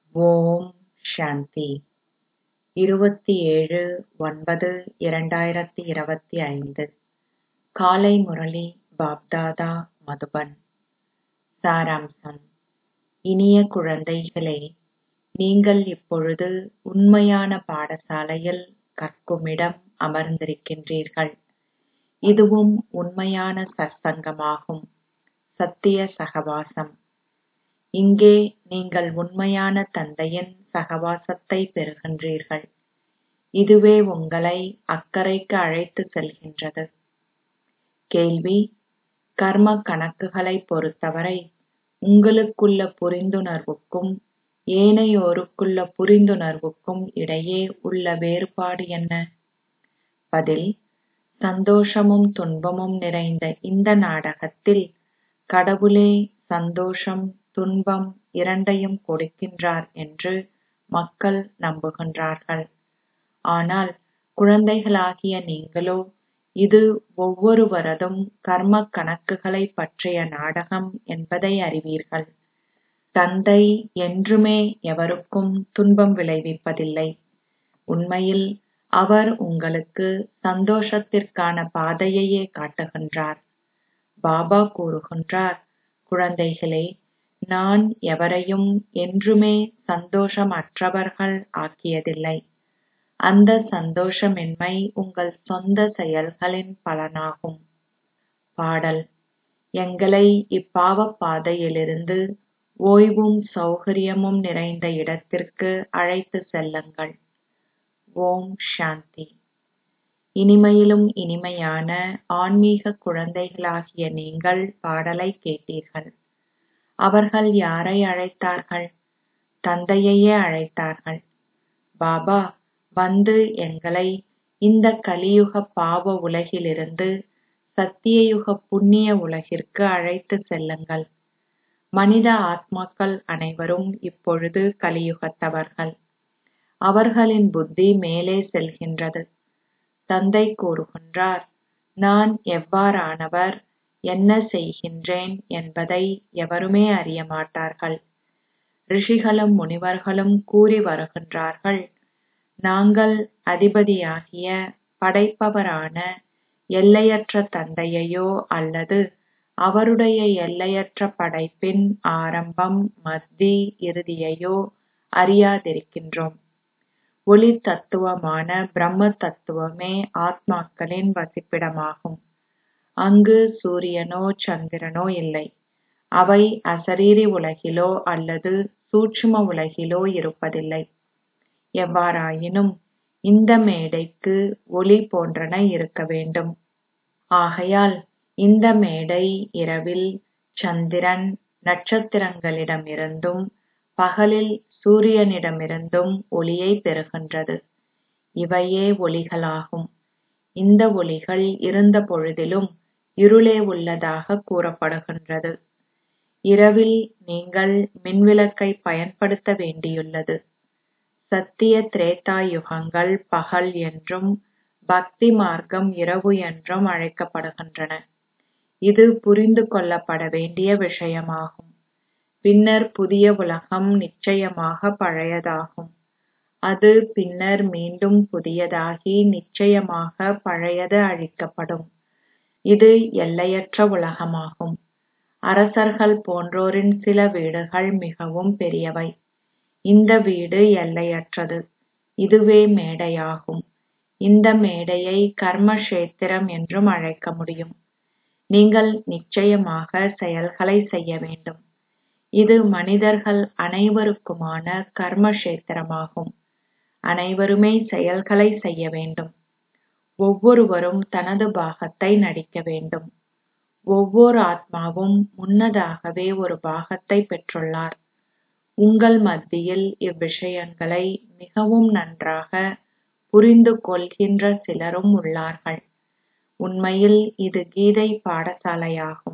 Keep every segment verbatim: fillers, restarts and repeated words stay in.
ஓம் சாந்தி. இருபத்தி ஏழு ஒன்பது இரண்டாயிரத்தி இருபத்தி ஐந்து காலை முரளி பாப்தாதா மதுபன். சாராம்சம். இனிய குழந்தைகளே, நீங்கள் இப்பொழுது உண்மையான பாடசாலையில் கற்குமிடம் அமர்ந்திருக்கின்றீர்கள். இதுவும் உண்மையான சத்சங்கமாகும், சத்திய சகவாசம். இங்கே நீங்கள் உண்மையான தந்தையின் சகவாசத்தை பெறுகின்றீர்கள். இதுவே உங்களை அக்கறைக்கு அழைத்து செல்கின்றது. கேள்வி: கர்ம கணக்குகளை பொறுத்தவரை உங்களுக்குள்ள புரிந்துணர்வுக்கும் ஏனையோருக்குள்ள புரிந்துணர்வுக்கும் இடையே உள்ள வேறுபாடு என்ன? பதில்: சந்தோஷமும் துன்பமும் நிறைந்த இந்த நாடகத்தில் கடவுளே சந்தோஷம் துன்பம் இரண்டையும் கொடுக்கின்றார் என்று மக்கள் நம்புகின்றார்கள். ஆனால் குழந்தைகளாகிய நீங்களோ இது ஒவ்வொருவரதும் கர்ம கணக்குகளை பற்றிய நாடகம் என்பதை அறிவீர்கள். தந்தை என்றுமே எவருக்கும் துன்பம் விளைவிப்பதில்லை. உண்மையில் அவர் உங்களுக்கு சந்தோஷத்திற்கான பாதையையே காட்டுகின்றார். பாபா கூறுகின்றார், குழந்தைகளே, நான் எவரையும் என்றுமே சந்தோஷம் அற்றவர்கள் ஆக்கியதில்லை. அந்த சந்தோஷமின்மை உங்கள் சொந்த செயல்களின் பலனாகும். பாடல்: எங்களை இப்பாவப் பாதையிலிருந்து ஓய்வும் சௌகரியமும் நிறைந்த இடத்திற்கு அழைத்து செல்லுங்கள். ஓம் சாந்தி. இனிமையிலும் இனிமையான ஆன்மீக குழந்தைகளாகிய நீங்கள் பாடலை கேட்டீர்கள். அவர்கள் யாரை அழைத்தார்கள்? தந்தையையே அழைத்தார்கள். பாபா வந்து எங்களை இந்த கலியுக பாவ உலகிலிருந்து சத்தியயுக புண்ணிய உலகிற்கு அழைத்து செல்லுங்கள். மனித ஆத்மாக்கள் அனைவரும் இப்பொழுது கலியுகத்தவர்கள். அவர்களின் புத்தி மேலே செல்கின்றது. தந்தை கூறுகின்றார், நான் எவ்வாறானவர், என்ன செய்கின்றேன் என்பதை எவருமே அறிய மாட்டார்கள். ரிஷிகளும் முனிவர்களும் கூறி வருகின்றார்கள், நாங்கள் அதிபதியாகிய படைப்பவரான எல்லையற்ற தந்தையையோ அல்லது அவருடைய எல்லையற்ற படைப்பின் ஆரம்பம் மத்தி இறுதியையோ அறியாதிருக்கின்றோம். ஒளி தத்துவமான பிரம்ம தத்துவமே ஆத்மாக்களின் வசிப்பிடமாகும். அங்கு சூரியனோ சந்திரனோ இல்லை. அவை அசரீரி உலகிலோ அல்லது சூட்சும உலகிலோ இருப்பதில்லை. எவ்வாறாயினும் இந்த மேடைக்கு ஒளி போன்றன இருக்க வேண்டும். ஆகையால் இந்த மேடை இரவில் சந்திரன் நட்சத்திரங்களிடமிருந்தும் பகலில் சூரியனிடமிருந்தும் ஒளியை பெறுகின்றது. இவையே ஒளிகளாகும். இந்த ஒளிகள் இருந்த பொழுதிலும் இருளே உள்ளதாக கூறப்படுகின்றது. இரவில் நீங்கள் மின்விளக்கை பயன்படுத்த வேண்டியுள்ளது. சத்திய திரேதா யுகங்கள் பகல் என்றும் பக்தி மார்க்கம் இரவு என்றும் அழைக்கப்படுகின்றன. இது புரிந்து கொள்ளப்பட வேண்டிய விஷயமாகும். பின்னர் புதிய உலகம் நிச்சயமாக பழையதாகும். அது பின்னர் மீண்டும் புதியதாகி நிச்சயமாக பழையது அழிக்கப்படும். இது எல்லையற்ற உலகமாகும். அரசர்கள் போன்றோரின் சில வீடுகள் மிகவும் பெரியவை. இந்த வீடு எல்லையற்றது. இதுவே மேடையாகும். இந்த மேடையை கர்மக்ஷேத்திரம் என்றும் அழைக்க முடியும். நீங்கள் நிச்சயமாக செயல்களை செய்ய வேண்டும். இது மனிதர்கள் அனைவருக்குமான கர்மக்ஷேத்திரமாகும். அனைவருமே செயல்களை செய்ய வேண்டும். ஒவ்வொருவரும் தனது பாகத்தை நடிக்க வேண்டும். ஒவ்வொரு ஆத்மாவும் முன்னதாகவே ஒரு பாகத்தை பெற்றுள்ளார். உங்கள் மத்தியில் இவ்விஷயங்களை மிகவும் நன்றாக புரிந்து கொள்கின்ற சிலரும் உள்ளார்கள். உண்மையில் இது கீதை பாடசாலையாகும்.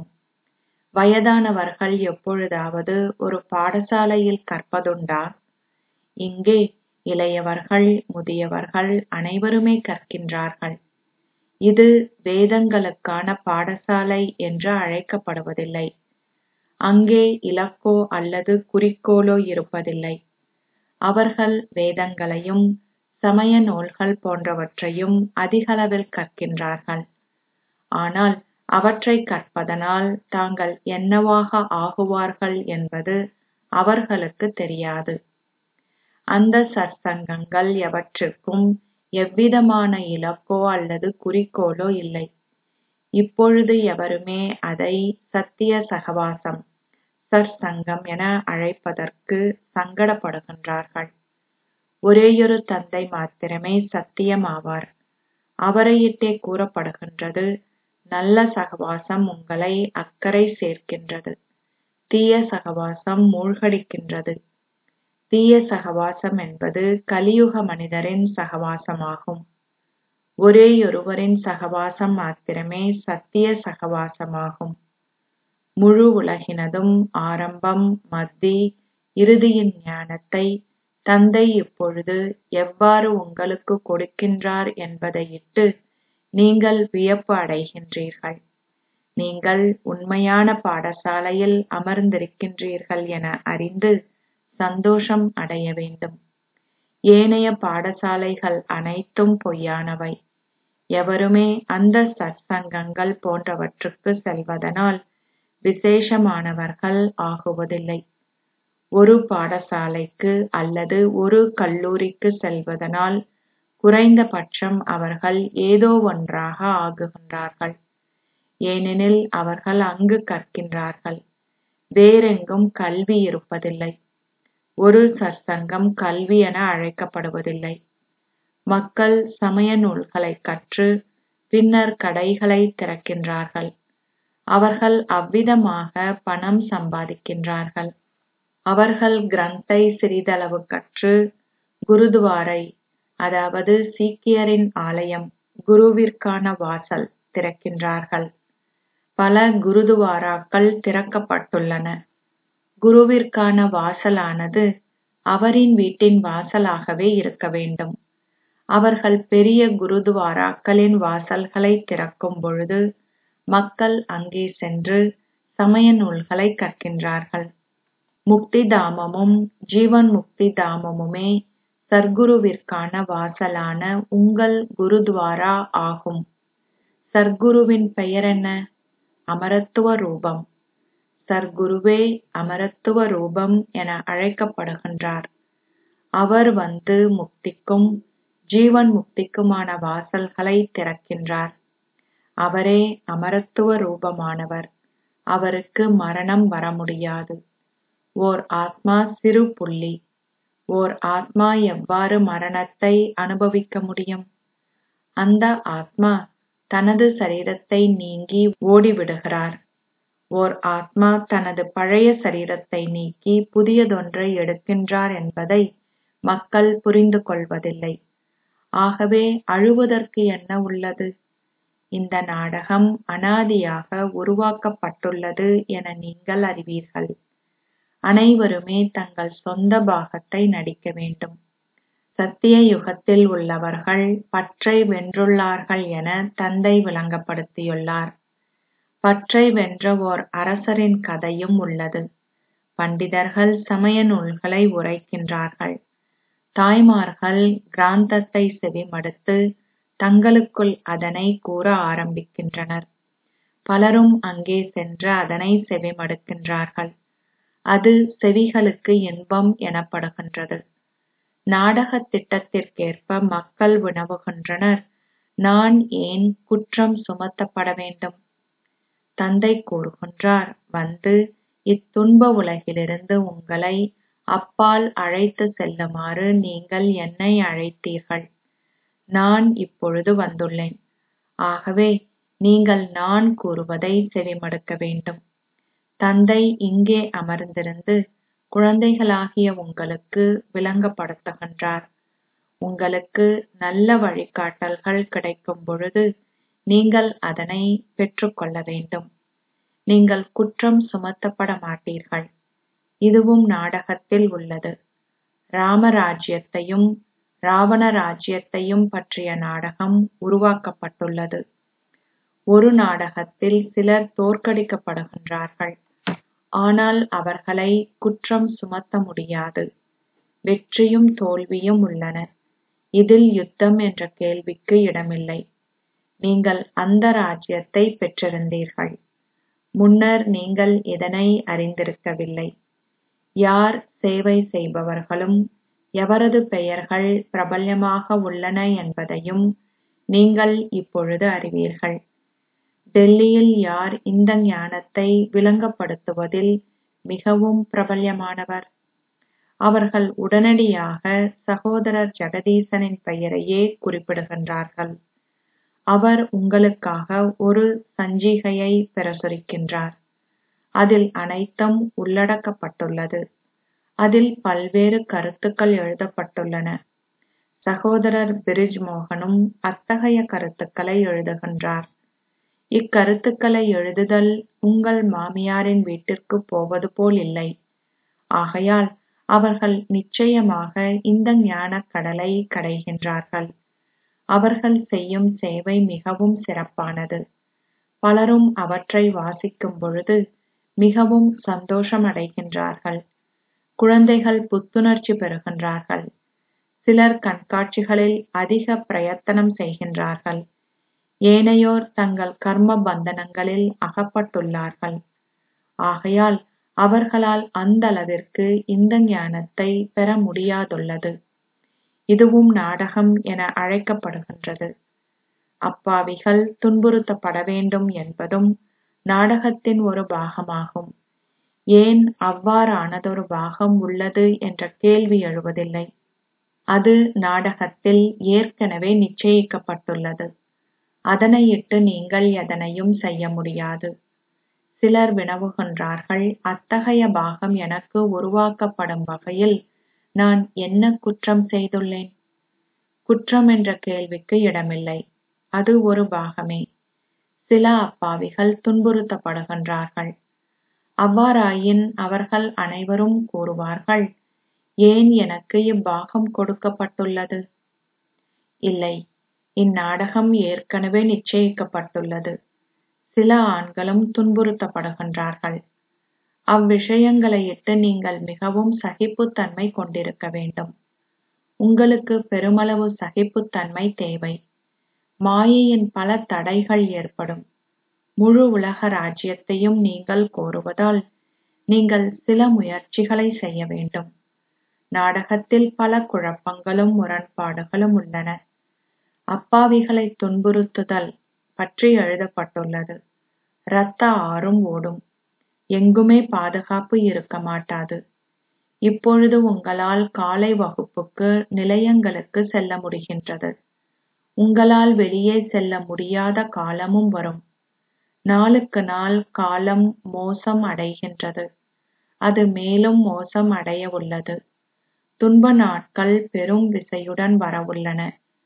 வயதானவர்கள் எப்பொழுதாவது ஒரு பாடசாலையில் கற்பதுண்டா? இங்கே இளையவர்கள் முதியவர்கள் அனைவருமே கற்கின்றார்கள். இது வேதங்களுக்கான பாடசாலை என்று அழைக்கப்படுவதில்லை. அங்கே இலக்கோ அல்லது குறிக்கோளோ இருப்பதில்லை. அவர்கள் வேதங்களையும் சமய நூல்கள் போன்றவற்றையும் அதிகளவில் கற்கின்றார்கள். ஆனால் அவற்றை கற்பதனால் தாங்கள் என்னவாக ஆகுவார்கள் என்பது அவர்களுக்கு தெரியாது. அந்த சற்சங்கங்கள் எவற்றிற்கும் எவ்விதமான இலக்கோ அல்லது குறிக்கோளோ இல்லை. இப்பொழுது எவருமே அதை சத்திய சகவாசம் சற்சங்கம் என அழைப்பதற்கு சங்கடப்படுகின்றார்கள். ஒரேயொரு தந்தை மாத்திரமே சத்தியமாவார். அவரையிட்டே கூறப்படுகின்றது, நல்ல சகவாசம் உங்களை அக்கறை சேர்க்கின்றது, தீய சகவாசம் மூழ்கடிக்கின்றது. தீய சகவாசம் என்பது கலியுக மனிதரின் சகவாசமாகும். ஒரேயொருவரின் சகவாசம் மாத்திரமே சத்திய சகவாசமாகும். முழு உலகினதும் ஆரம்பம், மத்தி, இறுதியின் ஞானத்தை தந்தை இப்பொழுது எவ்வாறு உங்களுக்கு கொடுக்கின்றார் என்பதையிட்டு நீங்கள் வியப்பு அடைகின்றீர்கள். நீங்கள் உண்மையான பாடசாலையில் அமர்ந்திருக்கின்றீர்கள் என அறிந்து சந்தோஷம் அடைய வேண்டும். ஏனைய பாடசாலைகள் அனைத்தும் பொய்யானவை. எவருமே அந்த சற்சங்கங்கள் போன்றவற்றுக்கு செல்வதனால் விசேஷமானவர்கள் ஆகுவதில்லை. ஒரு பாடசாலைக்கு அல்லது ஒரு கல்லூரிக்கு செல்வதனால் குறைந்தபட்சம் அவர்கள் ஏதோ ஒன்றாக ஆகுகின்றார்கள். ஏனெனில் அவர்கள் அங்கு கற்கின்றார்கள். வேறெங்கும் கல்வி இருப்பதில்லை. ஒரு சற்சங்கம் கல்வி என அழைக்கப்படுவதில்லை. மக்கள் சமய நூல்களை கற்று பின்னர் கடைகளை திறக்கின்றார்கள். அவர்கள் அவ்விதமாக பணம் சம்பாதிக்கின்றார்கள். அவர்கள் கிரந்தை சிறிதளவு கற்று குருதுவாரை, அதாவது சீக்கியரின் ஆலயம், குருவிற்கான வாசல் திறக்கின்றார்கள். பல குருதுவாராக்கள் திறக்கப்பட்டுள்ளன. குருவிற்கான வாசலானது அவரின் வீட்டின் வாசலாகவே இருக்க வேண்டும். அவர்கள் பெரிய குருதுவாராக்களின் வாசல்களை திறக்கும் பொழுது மக்கள் அங்கே சென்று சமய நூல்களை கற்கின்றார்கள். முக்தி தாமமும் ஜீவன் முக்தி தாமமுமே சர்க்குருவிற்கான வாசலான உங்கள் குருத்வாரா ஆகும். சர்க்குருவின் பெயர் என்ன? அமரத்துவ ரூபம். சர்க்குருவே அமரத்துவ ரூபம் என அழைக்கப்படுகின்றார். அவர் வந்து முக்திக்கும் ஜீவன் முக்திக்குமான வாசல்களை திறக்கின்றார். அவரே அமரத்துவ ரூபமானவர். அவருக்கு மரணம் வர முடியாது. ஓர் ஆத்மா சிறு புள்ளி. ஓர் ஆத்மா எவ்வாறு மரணத்தை அனுபவிக்க முடியும்? அந்த ஆத்மா தனது சரீரத்தை நீங்கி ஓடிவிடுகிறார். ஓர் ஆத்மா தனது பழைய சரீரத்தை நீக்கி புதியதொன்றை எடுக்கின்றார் என்பதை மக்கள் புரிந்து கொள்வதில்லை. ஆகவே அழுவதற்கு என்ன உள்ளது? இந்த நாடகம் அனாதியாக உருவாக்கப்பட்டுள்ளது என நீங்கள் அறிவீர்கள். அனைவருமே தங்கள் சொந்த பாகத்தை நடிக்க வேண்டும். சத்திய யுகத்தில் உள்ளவர்கள் பற்றை வென்றுள்ளார்கள் என தந்தை விளங்கப்படுத்தியுள்ளார். பற்றை வென்ற ஓர் அரசரின் கதையும் உள்ளது. பண்டிதர்கள் சமய நூல்களை உரைக்கின்றார்கள். தாய்மார்கள் கிராந்தத்தை செவிமடுத்து தங்களுக்குள் அதனை கூற ஆரம்பிக்கின்றனர். பலரும் அங்கே சென்று அதனை செவிமடுக்கின்றார்கள். அது செவிகளுக்கு இன்பம் எனப்படுகின்றது. நாடக திட்டத்திற்கேற்ப மக்கள் வினவுகின்றனர், நான் ஏன் குற்றம் சுமத்தப்பட வேண்டும்? தந்தை கூறுகின்றார், வந்து இத்துன்ப உலகிலிருந்து உங்களை அப்பால் அழைத்து செல்லுமாறு நீங்கள் என்னை அழைத்தீர்கள். நான் இப்பொழுது வந்துள்ளேன். ஆகவே நீங்கள் நான் கூறுவதை செவிமடுக்க வேண்டும். தந்தை இங்கே அமர்ந்திருந்து குழந்தைகளாகிய உங்களுக்கு விளங்கப்படுத்துகின்றார். உங்களுக்கு நல்ல வழிகாட்டல்கள் கிடைக்கும் பொழுது நீங்கள் அதனை பெற்றுக்கொள்ள வேண்டும். நீங்கள் குற்றம் சுமத்தப்பட மாட்டீர்கள். இதுவும் நாடகத்தில் உள்ளது. ராமராஜ்யத்தையும் ராவண ராஜ்யத்தையும் பற்றிய நாடகம் உருவாக்கப்பட்டுள்ளது. ஒரு நாடகத்தில் சிலர் தோற்கடிக்கப்படுகின்றார்கள். ஆனால் அவர்களை குற்றம் சுமத்த முடியாது. வெற்றியும் தோல்வியும் உள்ளன. இதில் யுத்தம் என்ற கேள்விக்கு இடமில்லை. நீங்கள் அந்த ராஜ்யத்தை பெற்றிருந்தீர்கள். முன்னர் நீங்கள் இதனை அறிந்திருக்கவில்லை. யார் சேவை செய்பவர்களும் எவரது பெயர்கள் பிரபல்யமாக உள்ளன என்பதையும் நீங்கள் இப்பொழுது அறிவீர்கள். டெல்லியில் யார் இந்த ஞானத்தை விளங்கப்படுத்துவதில் மிகவும் பிரபல்யமானவர்? அவர்கள் உடனடியாக சகோதரர் ஜெகதீசனின் பெயரையே குறிப்பிடுகின்றார்கள். அவர் உங்களுக்காக ஒரு சஞ்சிகையை பிரசுரிக்கின்றார். அதில் அனைத்தும் உள்ளடக்கப்பட்டுள்ளது. அதில் பல்வேறு கருத்துக்கள் எழுதப்பட்டுள்ளன. சகோதரர் பிரிஜ் மோகனும் அத்தகைய கருத்துக்களை எழுதுகின்றார். இக்கருத்துக்களை எழுதுதல் உங்கள் மாமியாரின் வீட்டிற்கு போவது போல் இல்லை. ஆகையால் அவர்கள் நிச்சயமாக இந்த ஞானக் கடலை கடைகின்றார்கள். அவர்கள் செய்யும் சேவை மிகவும் சிறப்பானது. பலரும் அவற்றை வாசிக்கும் பொழுது மிகவும் சந்தோஷமடைகின்றார்கள். குழந்தைகள் புத்துணர்ச்சி பெறுகின்றார்கள். சிலர் கண்காட்சிகளில் அதிக பிரயத்தனம் செய்கின்றார்கள். ஏனையோர் தங்கள் கர்ம பந்தனங்களில் அகப்பட்டுள்ளார்கள். ஆகையால் அவர்களால் அந்த அளவிற்கு இந்த ஞானத்தை பெற முடியாதுள்ளது. இதுவும் நாடகம் என அழைக்கப்படுகின்றது. அப்பாவிகள் துன்புறுத்தப்பட வேண்டும் என்பதும் நாடகத்தின் ஒரு பாகமாகும். ஏன் அவ்வாறானதொரு பாகம் உள்ளது என்ற கேள்வி எழுவதில்லை. அது நாடகத்தில் ஏற்கனவே நிச்சயிக்கப்பட்டுள்ளது. அதனையிட்டு நீங்கள் எதனையும் செய்ய முடியாது. சிலர் வினவுகின்றார்கள், அத்தகைய பாகம் எனக்கு உருவாக்கப்படும் வகையில் நான் என்ன குற்றம் செய்துள்ளேன்? குற்றம் என்ற கேள்விக்கு இடமில்லை. அது ஒரு பாகமே. சில அப்பாவிகள் துன்புறுத்தப்படுகின்றார்கள். அவ்வாறாயின் அவர்கள் அனைவரும் கூறுவார்கள், ஏன் எனக்கு இப்பாகம் கொடுக்கப்பட்டுள்ளது? இல்லை, இந்நாடகம் ஏற்கனவே நிச்சயிக்கப்பட்டுள்ளது. சில ஆண்களும் துன்புறுத்தப்படுகின்றார்கள். அவ்விஷயங்களையிட்டு நீங்கள் மிகவும் சகிப்புத்தன்மை கொண்டிருக்க வேண்டும். உங்களுக்கு பெருமளவு சகிப்புத்தன்மை தேவை. மாயையின் பல தடைகள் ஏற்படும். முழு உலக ராஜ்யத்தையும் நீங்கள் கோருவதால் நீங்கள் சில முயற்சிகளை செய்ய வேண்டும். நாடகத்தில் பல குழப்பங்களும் முரண்பாடுகளும் உள்ளன. அப்பாவிகளை துன்புறுத்துதல் பற்றி எழுதப்பட்டுள்ளது. இரத்த ஆறும் ஓடும். எங்குமே பாதுகாப்பு இருக்க மாட்டாது. இப்பொழுது உங்களால் காலை வகுப்புக்கு நிலையங்களுக்கு செல்ல முடிகின்றது. உங்களால் வெளியே செல்ல முடியாத காலமும் வரும். நாளுக்கு நாள் காலம் மோசம் அடைகின்றது. அது மேலும் மோசம் அடைய உள்ளது. துன்ப நாட்கள் பெரும் விசையுடன் வரவுள்ளன.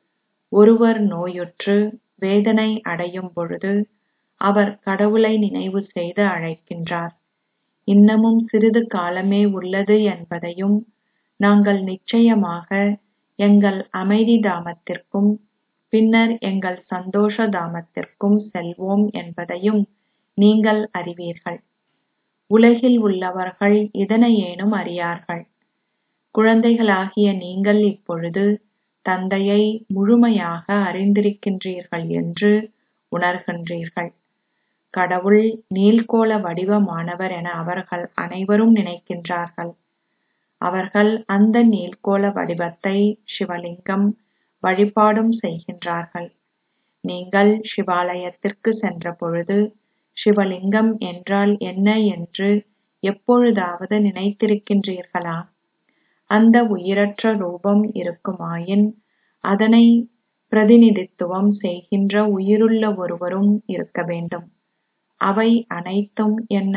ஒருவர் நோயுற்று வேதனை அடையும் பொழுது அவர் கடவுளை நினைவு செய்து அழைக்கின்றார். இன்னமும் சிறிது காலமே உள்ளது என்பதையும், நாங்கள் நிச்சயமாக எங்கள் அமைதி தாமத்திற்கும் பின்னர் எங்கள் சந்தோஷ தாமத்திற்கும் செல்வோம் என்பதையும் நீங்கள் அறிவீர்கள். உலகில் உள்ளவர்கள் இதனையேனும் அறியார்கள். குழந்தைகளாகிய நீங்கள் இப்பொழுது தந்தையை முழுமையாக அறிந்திருக்கின்றீர்கள் என்று உணர்கின்றீர்கள். கடவுள் நீள்கோள வடிவமானவர் என அவர்கள் அனைவரும் நினைக்கின்றார்கள். அவர்கள் அந்த நீள்கோள வடிவத்தை சிவலிங்கம் வழிபாடும் செய்கின்றார்கள். நீங்கள் சிவாலயத்திற்கு சென்ற பொழுது சிவலிங்கம் என்றால் என்ன என்று எப்பொழுதாவது நினைத்திருக்கின்றீர்களா? அந்த உயிரற்ற ரூபம் இருக்குமாயின் அதனை பிரதிநிதித்துவம் செய்கின்ற உயிருள்ள ஒருவரும் இருக்க வேண்டும். அவை அனைத்தும் என்ன?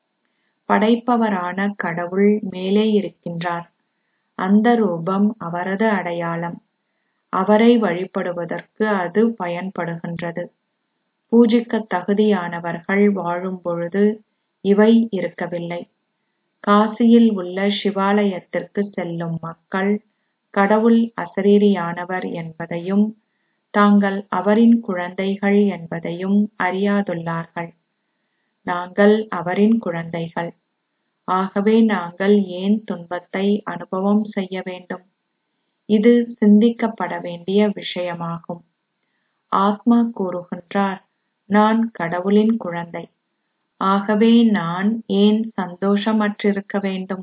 படைப்பவரான கடவுள் மேலே இருக்கின்றார். அந்த ரூபம் அவரது அடையாளம். அவரை வழிபடுவதற்கு அது பயன்படுகின்றது. பூஜிக்க தகுதியானவர்கள் வாழும் பொழுது இவை இருக்கவில்லை. காசியில் உள்ள சிவாலயத்திற்கு செல்லும் மக்கள் கடவுள் அசரீரியானவர் என்பதையும் தாங்கள் அவரின் குழந்தைகள் என்பதையும் அறியாதுள்ளார்கள். நாங்கள் அவரின் குழந்தைகள். ஆகவே நாங்கள் ஏன் துன்பத்தை அனுபவம் செய்ய வேண்டும்? இது சிந்திக்கப்பட வேண்டிய விஷயமாகும். ஆத்மா கூறுகின்றார், நான் கடவுளின் குழந்தை. ஆகவே நான் ஏன் சந்தோஷமற்றிருக்க வேண்டும்?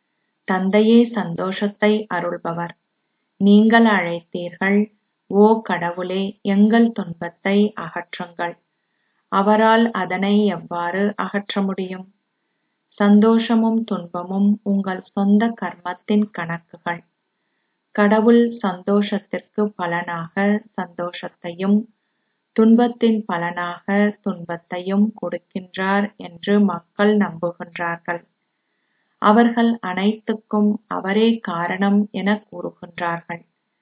தந்தையே சந்தோஷத்தை அருள்பவர். நீங்கள் அழைத்தீர்கள், ஓ கடவுளே, எங்கள் துன்பத்தை அகற்றுங்கள். அவரால் அதனை எவ்வாறு அகற்ற முடியும்? சந்தோஷமும் துன்பமும் உங்கள் சொந்த கர்மத்தின் கணக்குகள். கடவுள் சந்தோஷத்திற்கு பலனாக சந்தோஷத்தையும் துன்பத்தின் பலனாக துன்பத்தையும் கொடுக்கின்றார் என்று மக்கள் நம்புகின்றார்கள். அவர்கள் அனைத்துக்கும் அவரே காரணம் என கூறுகின்றார்கள்.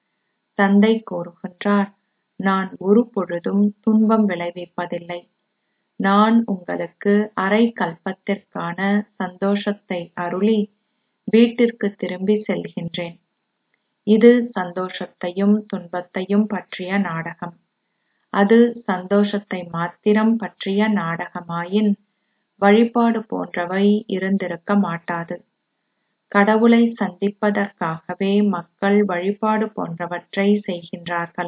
தந்தை கூறுகின்றார், நான் ஒரு பொழுதும் துன்பம் விளைவிப்பதில்லை. நான் உங்களுக்கு அரை கல்பத்திற்கான சந்தோஷத்தை அருளி வீட்டிற்கு திரும்பி செல்கின்றேன். இது சந்தோஷத்தையும் துன்பத்தையும் பற்றிய நாடகம். அது சந்தோஷத்தை மாத்திரம் பற்றிய நாடகமாயின் வழிபாடு போன்றவை இருந்திருக்க மாட்டாது. கடவுளை சந்திப்பதற்காகவே மக்கள் வழிபாடு போன்றவற்றை செய்கின்றார்கள்.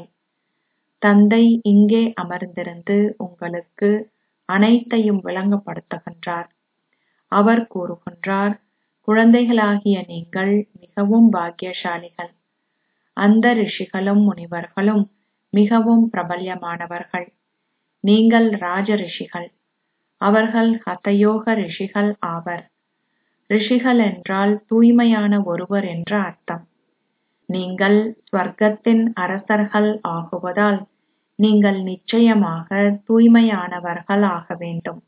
தந்தை இங்கே அமர்ந்திருந்து உங்களுக்கு அனைத்தையும் விளங்கப்படுத்துகின்றார். அவர் கூறுகின்றார், குழந்தைகளாகிய நீங்கள் மிகவும் பாக்கியசாலிகள். அந்த ரிஷிகளும் முனிவர்களும் மிகவும் பிரபல்யமானவர்கள். நீங்கள் ராஜ ரிஷிகள். அவர்கள் ஹதயோக ரிஷிகள் ஆவர். ரிஷிகள் என்றால் தூய்மையான ஒருவர் என்ற அர்த்தம். நீங்கள் ஸ்வர்க்கத்தின் அரசர்கள் ஆகுவதால் நீங்கள் நிச்சயமாக தூய்மையானவர்கள் ஆக வேண்டும்.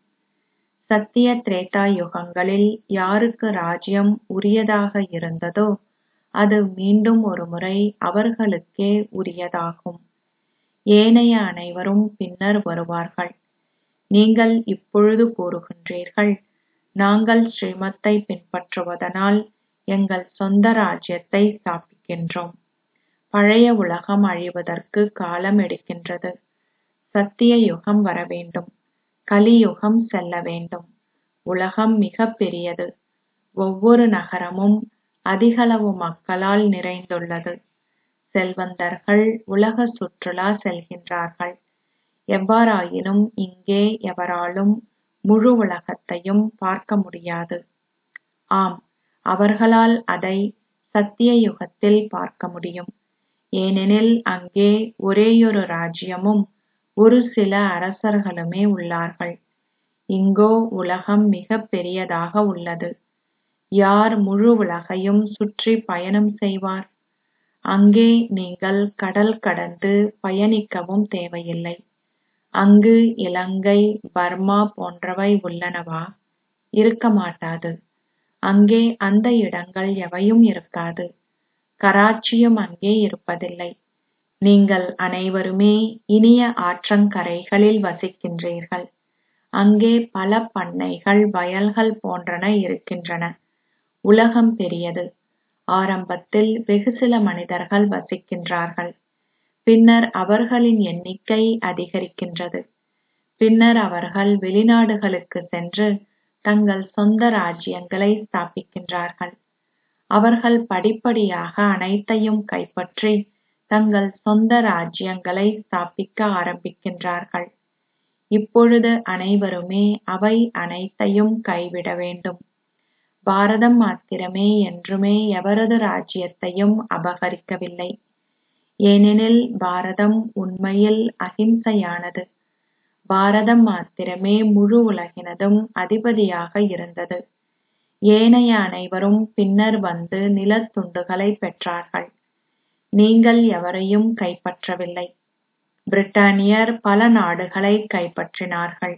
சத்திய திரேதா யுகங்களில் யாருக்கு ராஜ்யம் உரியதாக இருந்ததோ அது மீண்டும் ஒரு முறை அவர்களுக்கே உரியதாகும். ஏனைய அனைவரும் பின்னர் வருவார்கள். நீங்கள் இப்பொழுது கூறுகின்றீர்கள், நாங்கள் ஸ்ரீமத்தை பின்பற்றுவதனால் எங்கள் சொந்த ராஜ்யத்தை ஸ்தாபிக்கின்றோம். பழைய உலகம் அழிவதற்கு காலம் எடுக்கின்றது. சத்திய யுகம் வர வேண்டும். கலியுகம் செல்ல வேண்டும். உலகம் மிக பெரியது. ஒவ்வொரு நகரமும் அதிகளவு மக்களால் நிறைந்துள்ளது. செல்வந்தர்கள் உலக சுற்றுலா செல்கின்றார்கள். எவ்வாறாயினும் இங்கே எவராலும் முழு உலகத்தையும் பார்க்க முடியாது. ஆம், அவர்களால் அதை சத்திய யுகத்தில் பார்க்க முடியும். ஏனெனில் அங்கே ஒரேயொரு ராஜ்யமும் ஒரு சில அரசர்களுமே உள்ளார்கள். இங்கோ உலகம் மிக பெரியதாக உள்ளது. யார் முழு உலகையும் சுற்றி பயணம் செய்வார்? அங்கே நீங்கள் கடல் கடந்து பயணிக்கவும் தேவையில்லை. அங்கு இலங்கை, பர்மா போன்றவை உள்ளனவா? இருக்க மாட்டாது. அங்கே அந்த இடங்கள் எவையும் இருக்காது. கராச்சியும் அங்கே இருப்பதில்லை. நீங்கள் அனைவருமே இனிய ஆற்றங்கரைகளில் வசிக்கின்றீர்கள். அங்கே பல பண்ணைகள், வயல்கள் போன்றன இருக்கின்றன. உலகம் பெரியது. ஆரம்பத்தில் வெகு சில மனிதர்கள் வசிக்கின்றார்கள். பின்னர் அவர்களின் எண்ணிக்கை அதிகரிக்கின்றது. பின்னர் அவர்கள் வெளிநாடுகளுக்கு சென்று தங்கள் சொந்த ராஜ்யங்களை ஸ்தாபிக்கின்றார்கள். அவர்கள் படிப்படியாக அனைத்தையும் கைப்பற்றி தங்கள் சொந்த ராஜ்யங்களை ஸ்தாபிக்க ஆரம்பிக்கின்றார்கள். இப்பொழுது அனைவருமே அவை அனைத்தையும் கைவிட வேண்டும். பாரதம் மாத்திரமே என்றுமே எவரது ராஜ்யத்தையும் அபகரிக்கவில்லை. ஏனெனில் பாரதம் உண்மையில் அகிம்சையானது. பாரதம் மாத்திரமே முழு உலகினதும் அதிபதியாக இருந்தது. ஏனைய அனைவரும் பின்னர் வந்து நிலத்துண்டுகளை பெற்றார்கள். நீங்கள் எவரையும் கைப்பற்றவில்லை. பிரிட்டானியர் பல நாடுகளை கைப்பற்றினார்கள்.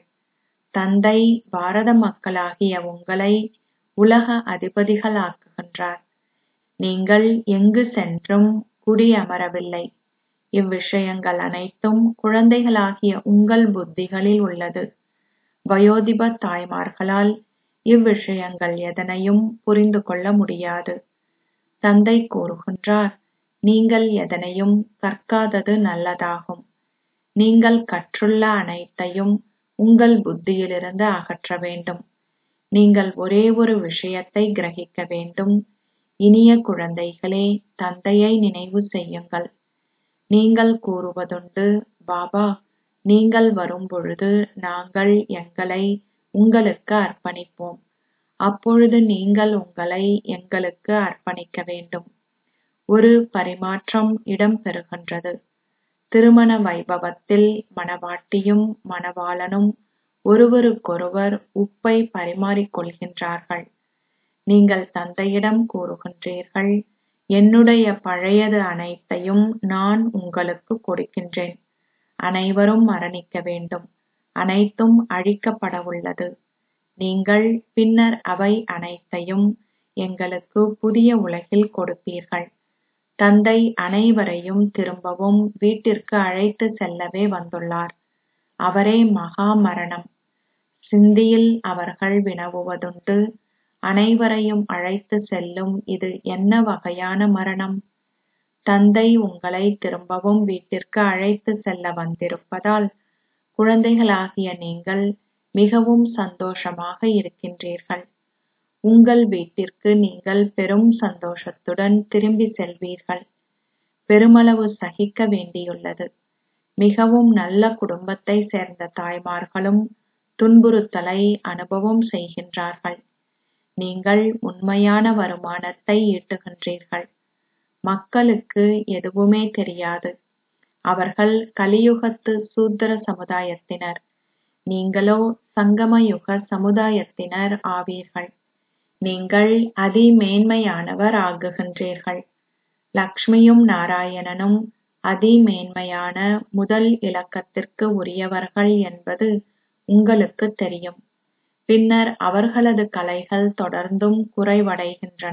தந்தை பாரத மக்களாகிய உங்களை உலக அதிபதிகளாக்குகின்றார். நீங்கள் எங்கு சென்றும் குடியமரவில்லை. இவ்விஷயங்கள் அனைத்தும் குழந்தைகளாகிய உங்கள் புத்திகளில் உள்ளது. வயோதிப தாய்மார்களால் இவ்விஷயங்கள் எதனையும் புரிந்து கொள்ள முடியாது. தந்தை கூறுகின்றார், நீங்கள் எதனையும் கற்காதது நல்லதாகும். நீங்கள் கற்றுள்ள அனைத்தையும் உங்கள் புத்தியிலிருந்து அகற்ற வேண்டும். நீங்கள் ஒரே ஒரு விஷயத்தை கிரகிக்க வேண்டும். இனிய குழந்தைகளே, தந்தையை நினைவு செய்யுங்கள். நீங்கள் கூறுவதுண்டு, பாபா, நீங்கள் வரும்பொழுது நாங்கள் எங்களை உங்களுக்கு அர்ப்பணிப்போம். அப்பொழுது நீங்கள் உங்களை எங்களுக்கு அர்ப்பணிக்க வேண்டும். ஒரு பரிமாற்றம் இடம்பெறுகின்றது. திருமண வைபவத்தில் மணவாட்டியும் மணவாளனும் ஒருவருக்கொருவர் உப்பை பரிமாறிக்கொள்கின்றார்கள். நீங்கள் தந்தையிடம் கூறுகின்றீர்கள், என்னுடைய பழையது அனைத்தையும் நான் உங்களுக்கு கொடுக்கின்றேன். அனைவரும் மரணிக்க வேண்டும். அனைத்தும் அழிக்கப்படவுள்ளது. நீங்கள் பின்னர் அவை அனைத்தையும் எங்களுக்கு புதிய உலகில் கொடுப்பீர்கள். தந்தை அனைவரையும் திரும்பவும் வீட்டிற்கு அழைத்து செல்லவே வந்துள்ளார். அவரே மகா மரணம். சிந்தியில் அவர்கள் வினவுவதுண்டு, அனைவரையும் அழைத்து செல்லும் இது என்ன வகையான மரணம்? தந்தை உங்களை திரும்பவும் வீட்டிற்கு அழைத்து செல்ல வந்திருப்பதால் குழந்தைகளாகிய நீங்கள் மிகவும் சந்தோஷமாக இருக்கின்றீர்கள். உங்கள் வீட்டிற்கு நீங்கள் பெரும் சந்தோஷத்துடன் திரும்பி செல்வீர்கள். பெருமளவு சகிக்க வேண்டியுள்ளது. மிகவும் நல்ல குடும்பத்தை சேர்ந்த தாய்மார்களும் துன்புறுத்தலை அனுபவம் செய்கின்றார்கள். நீங்கள் உண்மையான வருமானத்தை ஈட்டுகின்றீர்கள். மக்களுக்கு எதுவுமே தெரியாது. அவர்கள் கலியுகத்து சூத்திர சமுதாயத்தினர். நீங்களோ சங்கமயுக சமுதாயத்தினர் ஆவீர்கள். நீங்கள் அதிமேன்மையானவர் ஆகுகின்றீர்கள். லக்ஷ்மியும் நாராயணனும் அதிமேன்மையான முதல் இலக்கத்திற்கு உரியவர்கள் என்பது உங்களுக்கு தெரியும். பின்னர் அவர்களது கலைகள் தொடர்ந்தும் குறைவடைகின்றன.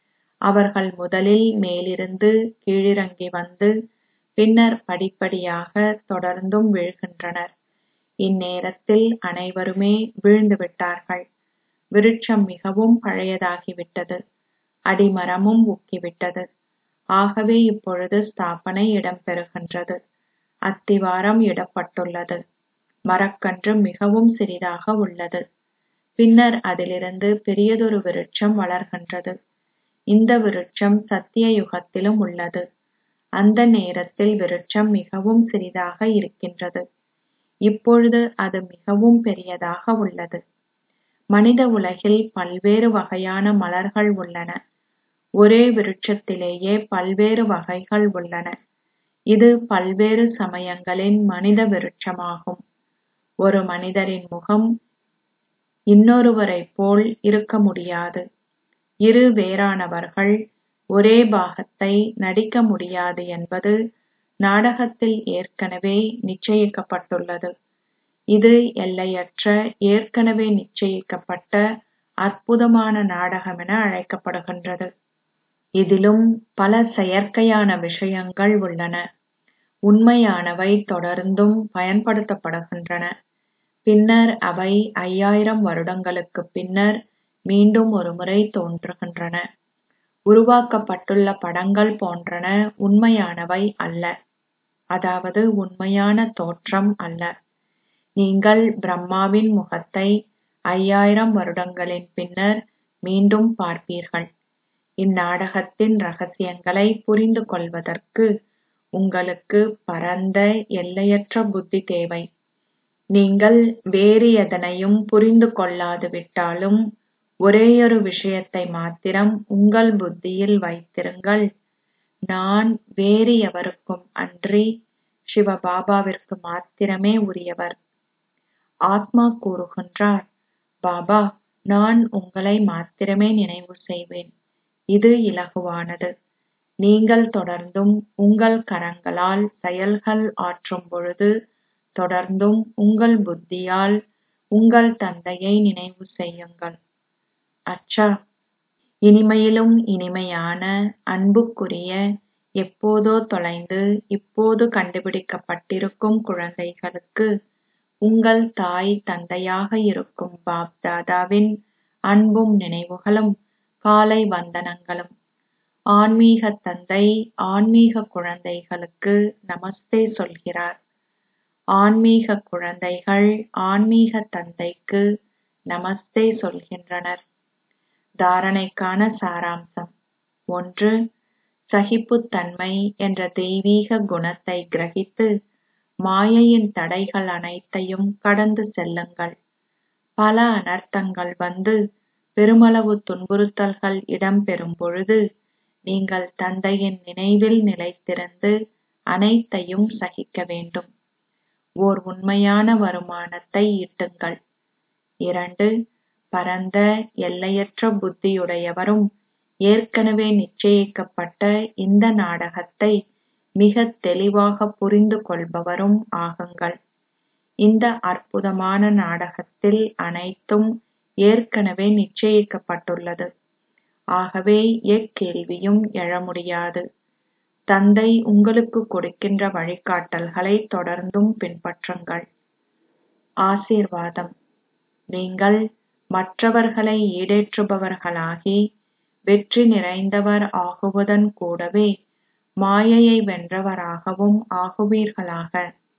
அவர்கள் முதலில் மேலிருந்து கீழிறங்கி வந்து பின்னர் படிப்படியாக தொடர்ந்தும் வீழ்கின்றனர். இந்நேரத்தில் அனைவருமே வீழ்ந்துவிட்டார்கள். விருட்சம் மிகவும் பழையதாகிவிட்டது. அடிமரமும் உக்கிவிட்டது. ஆகவே இப்பொழுது ஸ்தாபனை இடம்பெறுகின்றது. அத்திவாரம் இடப்பட்டுள்ளது. மரக்கன்று மிகவும் சிறிதாக உள்ளது. பின்னர் அதிலிருந்து பெரியதொரு விருட்சம் வளர்கின்றது. இந்த விருட்சம் சத்திய யுகத்திலும் உள்ளது. அந்த நேரத்தில் விருட்சம் மிகவும் சிறிதாக இருக்கின்றது. இப்பொழுது அது மிகவும் பெரியதாக உள்ளது. மனித உலகில் பல்வேறு வகையான மலர்கள் உள்ளன. ஒரே விருட்சத்திலேயே பல்வேறு வகைகள் உள்ளன. இது பல்வேறு சமயங்களின் மனித விருட்சமாகும். ஒரு மனிதரின் முகம் இன்னொருவரைப் போல் இருக்க முடியாது. இரு வேறானவர்கள் ஒரே பாகத்தை நடிக்க முடியாது என்பது நாடகத்தில் ஏற்கனவே நிச்சயிக்கப்பட்டுள்ளது. இது எல்லையற்ற, ஏற்கனவே நிச்சயிக்கப்பட்ட அற்புதமான நாடகமென அழைக்கப்படுகின்றது. இதிலும் பல செயற்கையான விஷயங்கள் உள்ளன. உண்மையானவை தொடர்ந்தும் பயன்படுத்தப்படுகின்றன. பின்னர் அவை ஐயாயிரம் வருடங்களுக்குப் பின்னர் மீண்டும் ஒருமுறை தோன்றுகின்றன. உருவாக்கப்பட்டுள்ள படங்கள் போன்றன உண்மையானவை அல்ல. அதாவது உண்மையான தோற்றம் அல்ல. நீங்கள் பிரம்மாவின் முகத்தை ஐயாயிரம் வருடங்களின் பின்னர் மீண்டும் பார்ப்பீர்கள். இந்நாடகத்தின் ரகசியங்களை புரிந்து கொள்வதற்கு உங்களுக்கு பரந்த எல்லையற்ற புத்தி தேவை. நீங்கள் வேறு எதனையும் புரிந்து கொள்ளாது விட்டாலும் ஒரேயொரு விஷயத்தை மாத்திரம் உங்கள் புத்தியில் வைத்திருங்கள். நான் வேறு எவருக்கும் அன்றி சிவபாபாவிற்கு மாத்திரமே உரியவர். ஆத்மா கூறுகின்றார், பாபா, நான் உங்களை மாத்திரமே நினைவு செய்வேன். இது இலகுவானது. நீங்கள் தொடர்ந்தும் உங்கள் கரங்களால் செயல்கள் ஆற்றும் பொழுது தொடர்ந்தும் உங்கள் புத்தியால் உங்கள் தந்தையை நினைவு செய்யுங்கள். அச்சா, இனிமையிலும் இனிமையான அன்புக்குரிய, எப்போதோ தொலைந்து இப்போது கண்டுபிடிக்கப்பட்டிருக்கும் குழந்தைகளுக்கு உங்கள் தாய் தந்தையாக இருக்கும் பாப் தாதாவின் அன்பும் நினைவுகளும் காலை வந்தனங்களும். ஆன்மீக தந்தை ஆன்மீக குழந்தைகளுக்கு நமஸ்தே சொல்கிறார். ஆன்மீக குழந்தைகள் ஆன்மீக தந்தைக்கு நமஸ்தே சொல்கின்றனர். தாரணைக்கான சாராம்சம். ஒன்று, சகிப்புத்தன்மை என்ற தெய்வீக குணத்தை கிரகித்து மாயையின் தடைகள் அனைத்தையும் கடந்து செல்லுங்கள். பல அனர்த்தங்கள் வந்து பெருமளவு துன்புறுத்தல்கள் இடம்பெறும் பொழுது நீங்கள் தந்தையின் நினைவில் நிலைத்திருந்து அனைத்தையும் சகிக்க வேண்டும். ஓர் உண்மையான வருமானத்தை ஈட்டுங்கள். இரண்டு, பரந்த எல்லையற்ற புத்தியுடையவரும் ஏற்கனவே நிச்சயிக்கப்பட்ட இந்த நாடகத்தை மிகத் தெளிவாக புரிந்து கொள்பவரும் ஆகுங்கள். இந்த அற்புதமான நாடகத்தில் அனைத்தும் ஏற்கனவே நிச்சயிக்கப்பட்டுள்ளது. ஆகவே எக்கேள்வியும் எழ முடியாது. தந்தை உங்களுக்கு கொடுக்கின்ற வழிகாட்டல்களை தொடர்ந்தும் பின்பற்றுங்கள். ஆசீர்வாதம். நீங்கள் மற்றவர்களை ஈடேற்றுபவர்களாகி வெற்றி நிறைந்தவர் ஆகுவதன் கூடவே மாயையை வென்றவராகவும் ஆகுவீர்களாக.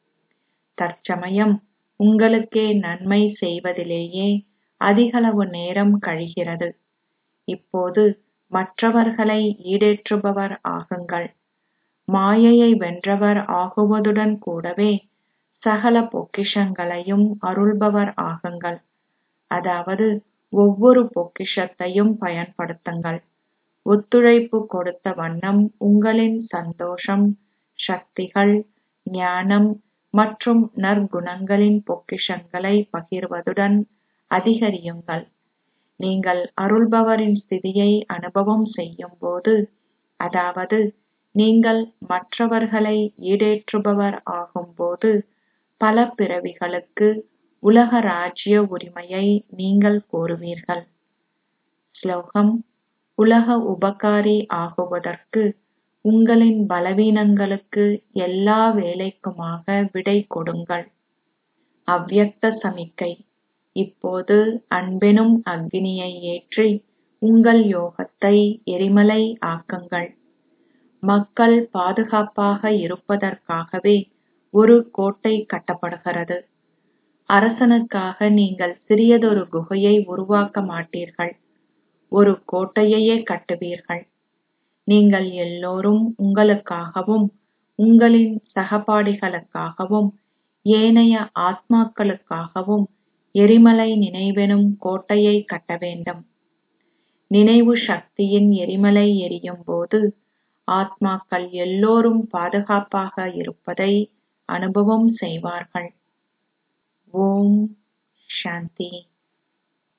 தற்சமயம் உங்களுக்கே நன்மை செய்வதிலேயே அதிகளவு நேரம் கழிகிறது. இப்போது மற்றவர்களை ஈடேற்றுபவர் ஆகுங்கள். மாயையை வென்றவர் ஆகுவதுடன் கூடவே சகல பொக்கிஷங்களையும் அருள்பவர் ஆகுங்கள். அதாவது ஒவ்வொரு பொக்கிஷத்தையும் பயன்படுத்துங்கள். ஒத்துழைப்பு கொடுத்த வண்ணம் உங்களின் சந்தோஷம், சக்திகள், ஞானம் மற்றும் நற்குணங்களின் பொக்கிஷங்களை பகிர்வதுடன் அதிகரியுங்கள். நீங்கள் அருள்பவரின் ஸ்திதியை அனுபவம் செய்யும் போது, அதாவது நீங்கள் மற்றவர்களை ஈடேற்றுபவர் ஆகும்போது, பல பிறவிகளுக்கு உலக ராஜ்ய உரிமையை நீங்கள் கோருவீர்கள். ஸ்லோகம். உலக உபகாரி ஆகுவதற்கு உங்களின் பலவீனங்களுக்கு எல்லா வேலைக்குமாக விடை கொடுங்கள். அவ்யக்த சமிக்கை. இப்போது அன்பெனும் அக்னியை ஏற்றி உங்கள் யோகத்தை எரிமலை ஆக்குங்கள். மக்கள் பாதுகாப்பாக இருப்பதற்காகவே ஒரு கோட்டை கட்டப்படுகிறது. அரசனுக்காக நீங்கள் சிறியதொரு குகையை உருவாக்க மாட்டீர்கள், ஒரு கோட்டையையே கட்டுவீர்கள். நீங்கள் எல்லோரும் உங்களுக்காகவும் உங்களின் சகபாடிகளுக்காகவும் ஏனைய ஆத்மாக்களுக்காகவும் எரிமலை நினைவெனும் கோட்டையை கட்ட வேண்டும். நினைவு சக்தியின் எரிமலை எரியும் போது ஆத்மாக்கள் எல்லோரும் பாதுகாப்பாக இருப்பதை அனுபவம் செய்வார்கள். ஓம் சாந்தி.